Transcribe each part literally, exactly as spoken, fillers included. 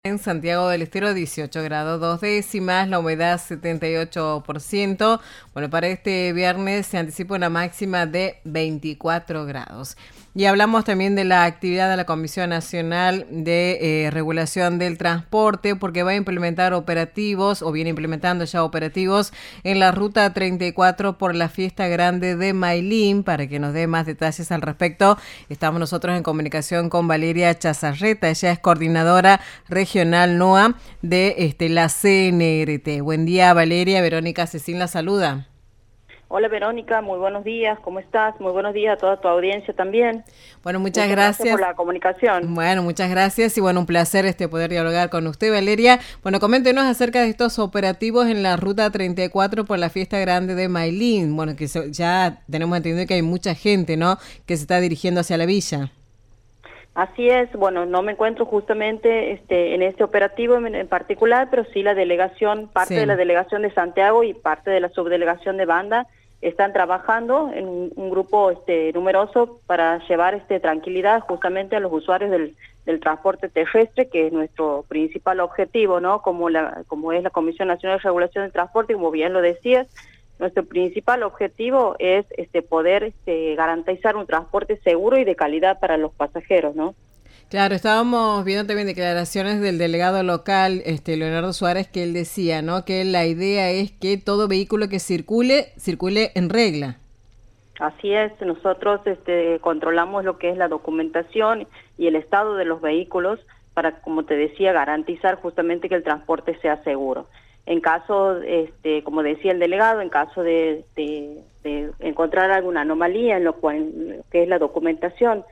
En Santiago del Estero, dieciocho grados dos décimas, la humedad setenta y ocho por ciento. Bueno, para este viernes se anticipa una máxima de veinticuatro grados. Y hablamos también de la actividad de la Comisión Nacional de eh, Regulación del Transporte, porque va a implementar operativos, o viene implementando ya operativos, en la ruta treinta y cuatro por la Fiesta Grande de Mailín. Para que nos dé más detalles al respecto, estamos nosotros en comunicación con Valeria Chazarreta. Ella es coordinadora regional N O A de este, la C N R T. Buen día, Valeria. Verónica Cecín la saluda. Hola Verónica, muy buenos días, ¿cómo estás? Muy buenos días a toda tu audiencia también. Bueno, muchas, muchas gracias. gracias por la comunicación. Bueno, muchas gracias y bueno, un placer este poder dialogar con usted, Valeria. Bueno, coméntenos acerca de estos operativos en la ruta treinta y cuatro por la Fiesta Grande de Mailín. Bueno, que se, ya tenemos entendido que hay mucha gente, ¿no?, que se está dirigiendo hacia la villa. Así es, bueno, no me encuentro justamente este, en este operativo en, en particular, pero sí la delegación, parte sí. de la delegación de Santiago y parte de la subdelegación de Banda están trabajando en un, un grupo este, numeroso para llevar este, tranquilidad justamente a los usuarios del, del transporte terrestre, que es nuestro principal objetivo, ¿no? Como, la, como es la Comisión Nacional de Regulación del Transporte, como bien lo decías, nuestro principal objetivo es este, poder este, garantizar un transporte seguro y de calidad para los pasajeros, ¿no? Claro, estábamos viendo también declaraciones del delegado local, este Leonardo Suárez, que él decía, ¿no?, que la idea es que todo vehículo que circule, circule en regla. Así es, nosotros este, controlamos lo que es la documentación y el estado de los vehículos para, como te decía, garantizar justamente que el transporte sea seguro. En caso, este, como decía el delegado, en caso de, de, de encontrar alguna anomalía en lo cual en lo que es la documentación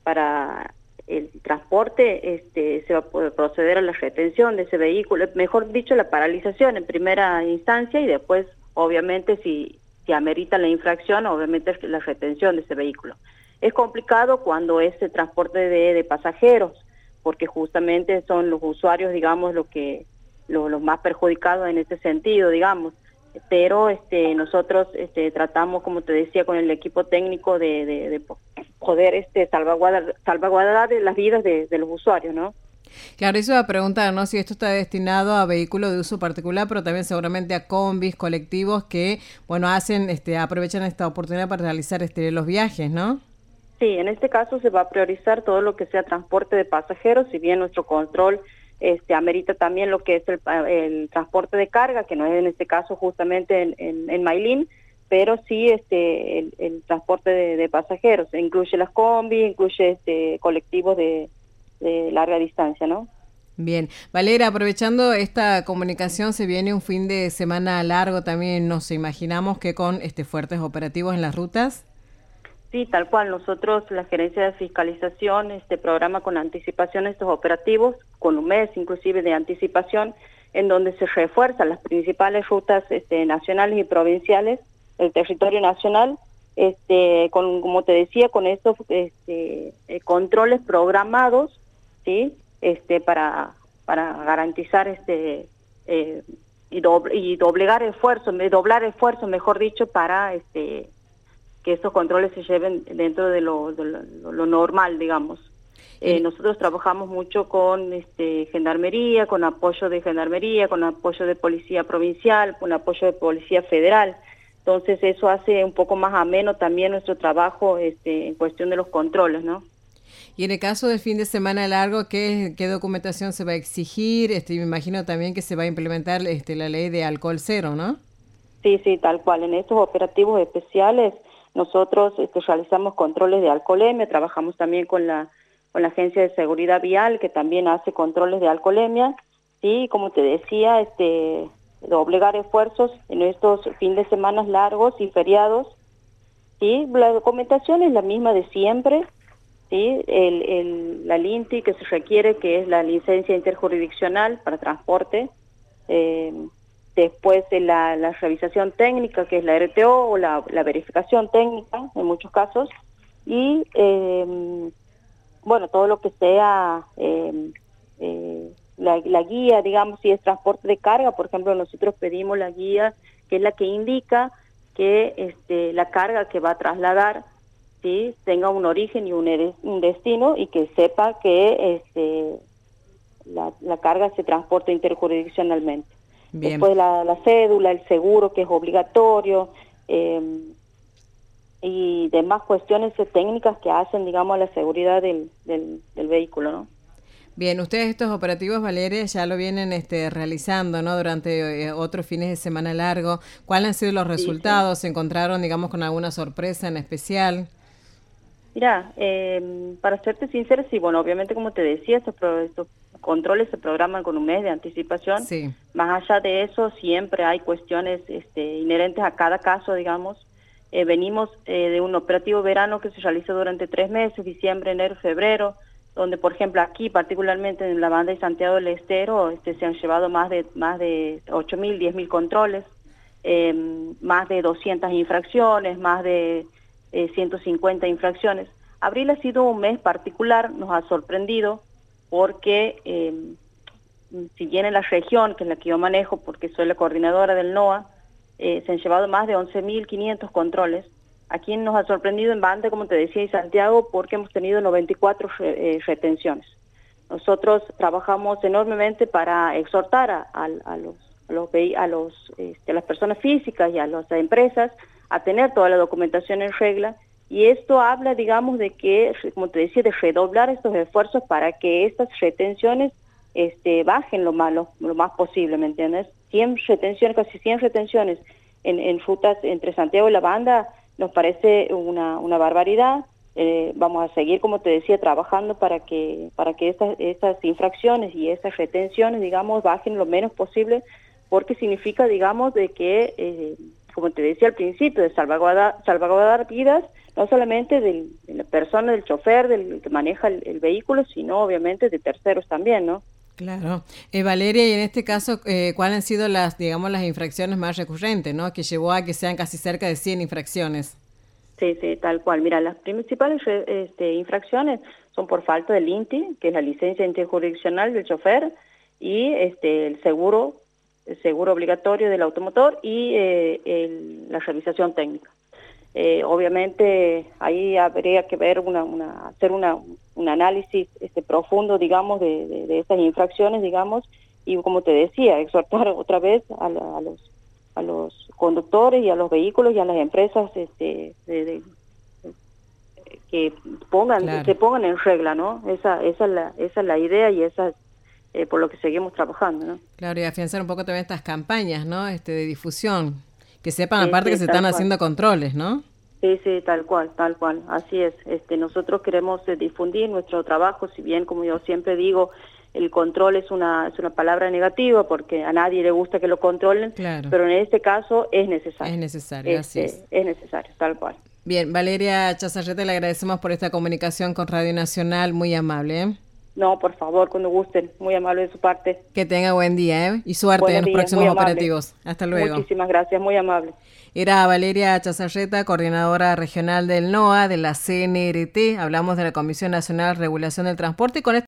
para el transporte, este, se va a poder proceder a la retención de ese vehículo, mejor dicho, la paralización en primera instancia y después, obviamente, si, si amerita la infracción, obviamente la retención de ese vehículo. Es complicado cuando es el transporte de, de pasajeros, porque justamente son los usuarios, digamos, lo que los, los más perjudicados en ese sentido, digamos. Pero este, nosotros este, tratamos, como te decía, con el equipo técnico de, de, de poder este, salvaguardar, salvaguardar las vidas de, de los usuarios, ¿no? Claro, eso va a preguntar, ¿no?, si esto está destinado a vehículos de uso particular, pero también seguramente a combis, colectivos que, bueno, hacen, este, aprovechan esta oportunidad para realizar este, los viajes, ¿no? Sí, en este caso se va a priorizar todo lo que sea transporte de pasajeros, si bien nuestro control este, amerita también lo que es el, el transporte de carga, que no es en este caso justamente en, en, en Mailín, pero sí este, el, el transporte de, de pasajeros, incluye las combis, incluye este, colectivos de, de larga distancia, ¿no? Bien, Valera, aprovechando esta comunicación, se viene un fin de semana largo también, nos imaginamos que con este fuertes operativos en las rutas. Sí, tal cual. Nosotros, la Gerencia de Fiscalización, este programa con anticipación estos operativos, con un mes inclusive de anticipación, en donde se refuerzan las principales rutas este, nacionales y provinciales del territorio nacional, este, con, como te decía, con estos este, eh, controles programados, ¿sí? Este, para, para garantizar este eh, y, doble, y doblegar esfuerzos, doblar esfuerzos, mejor dicho, para este que estos controles se lleven dentro de lo, de lo, lo normal, digamos. Eh, nosotros trabajamos mucho con este, gendarmería, con apoyo de gendarmería, con apoyo de policía provincial, con apoyo de policía federal. Entonces eso hace un poco más ameno también nuestro trabajo este, en cuestión de los controles, ¿no? Y en el caso del fin de semana largo, ¿qué, qué documentación se va a exigir? Este, me imagino también que se va a implementar este, la ley de alcohol cero, ¿no? Sí, sí, tal cual. En estos operativos especiales nosotros este, realizamos controles de alcoholemia, trabajamos también con la, con la Agencia de Seguridad Vial, que también hace controles de alcoholemia, y como te decía, este, doblegar esfuerzos en estos fines de semana largos y feriados, ¿sí? La documentación es la misma de siempre, ¿sí? El, el, la LINTI que se requiere, que es la licencia interjurisdiccional para transporte, eh, después de la, la revisación técnica, que es la R T O, o la, la verificación técnica, en muchos casos, y, eh, bueno, todo lo que sea eh, eh, la, la guía, digamos, si es transporte de carga, por ejemplo, nosotros pedimos la guía, que es la que indica que este, la carga que va a trasladar, ¿sí?, tenga un origen y un, un destino, y que sepa que este la, la carga se transporta interjurisdiccionalmente. Bien. Después la, la cédula, el seguro que es obligatorio, eh, y demás cuestiones técnicas que hacen, digamos, a la seguridad del, del, del vehículo, ¿no? Bien, ustedes estos operativos, Valeria, ya lo vienen este, realizando, ¿no? Durante eh, otros fines de semana largo. ¿Cuáles han sido los resultados? Sí, sí. ¿Se encontraron, digamos, con alguna sorpresa en especial? Mira, eh, para serte sincera, sí, bueno, obviamente, como te decía, estos, pro, estos controles se programan con un mes de anticipación. Sí. Más allá de eso, siempre hay cuestiones este, inherentes a cada caso, digamos. Eh, venimos eh, de un operativo verano que se realizó durante tres meses, diciembre, enero, febrero, donde, por ejemplo, aquí, particularmente en la banda de Santiago del Estero, este, se han llevado más de más de ocho mil, diez mil controles, eh, más de doscientas infracciones, más de eh, ciento cincuenta infracciones. Abril ha sido un mes particular, nos ha sorprendido, porque eh, si bien en la región, que es la que yo manejo, porque soy la coordinadora del NOA, eh, se han llevado más de once mil quinientos controles. Aquí nos ha sorprendido en banda, como te decía, y Santiago, porque hemos tenido noventa y cuatro re, eh, retenciones. Nosotros trabajamos enormemente para exhortar a, a, a los, a, los, a, los, este, a las personas físicas y a las empresas a tener toda la documentación en regla, y esto habla, digamos, de que, como te decía, de redoblar estos esfuerzos para que estas retenciones este, bajen lo más, lo, lo más posible, ¿me entiendes? cien retenciones, casi cien retenciones en, en rutas entre Santiago y La Banda, nos parece una, una barbaridad. Eh, vamos a seguir, como te decía, trabajando para que para que estas, estas infracciones y estas retenciones, digamos, bajen lo menos posible, porque significa, digamos, de que, eh, como te decía al principio, de salvaguardar, salvaguardar vidas, no solamente del, de la persona, del chofer, del que maneja el, el vehículo, sino obviamente de terceros también, ¿no? Claro. Eh, Valeria, y en este caso, eh, ¿cuáles han sido las, digamos, las infracciones más recurrentes, ¿no? Que llevó a que sean casi cerca de cien infracciones. Sí, sí, tal cual. Mira, las principales este, infracciones son por falta del I N T I, que es la licencia interjurisdiccional del chofer, y este, el seguro, el seguro obligatorio del automotor y eh, el, la revisación técnica. Eh, obviamente ahí habría que ver una, una hacer una, un análisis este, profundo, digamos, de, de, de estas infracciones, digamos, y como te decía, exhortar otra vez a, la, a los a los conductores y a los vehículos y a las empresas este, de, de, que pongan claro. se pongan en regla, ¿no? Esa esa es la esa es la idea y esa es eh, por lo que seguimos trabajando, ¿no? Claro, y afianzar un poco también estas campañas, ¿no? Este de difusión, que sepan sí, aparte sí, que se están cual. haciendo controles, ¿no? Sí, sí, tal cual, tal cual, así es. Este, nosotros queremos eh, difundir nuestro trabajo, si bien, como yo siempre digo, el control es una es una palabra negativa porque a nadie le gusta que lo controlen, claro. pero en este caso es necesario. Es necesario, este, así es. Es necesario, tal cual. Bien, Valeria Chazarreta, le agradecemos por esta comunicación con Radio Nacional, muy amable, ¿eh? No, por favor, cuando gusten, muy amable de su parte. Que tenga buen día, ¿eh? Y suerte Buenos en los días, próximos operativos. Hasta luego. Muchísimas gracias, muy amable. Era Valeria Chazarreta, coordinadora regional del NOA, de la C N R T. Hablamos de la Comisión Nacional de Regulación del Transporte y con